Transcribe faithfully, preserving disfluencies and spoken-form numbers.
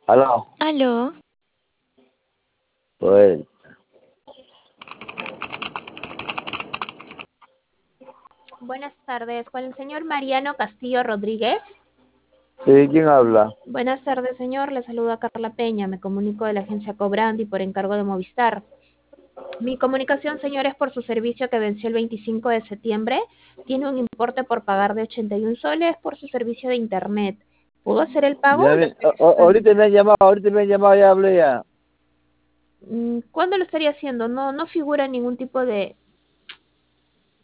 Aló, Aló, pues, Buenas tardes, con el señor Mariano Castillo Rodríguez. sí, ¿quién habla? Buenas tardes, señor. Le saluda Carla Peña. Me comunico de la agencia Cobrandi por encargo de Movistar. Mi comunicación, señor, es por su servicio que venció el veinticinco de septiembre. Tiene un importe por pagar de ochenta y un soles por su servicio de internet. ¿Pudo hacer el pago? Ya ¿Lo me- estaría a- a- haciendo? ahorita me han llamado, ahorita me han llamado, ya hablé ya. Mm, ¿Cuándo lo estaría haciendo? No, no figura ningún tipo de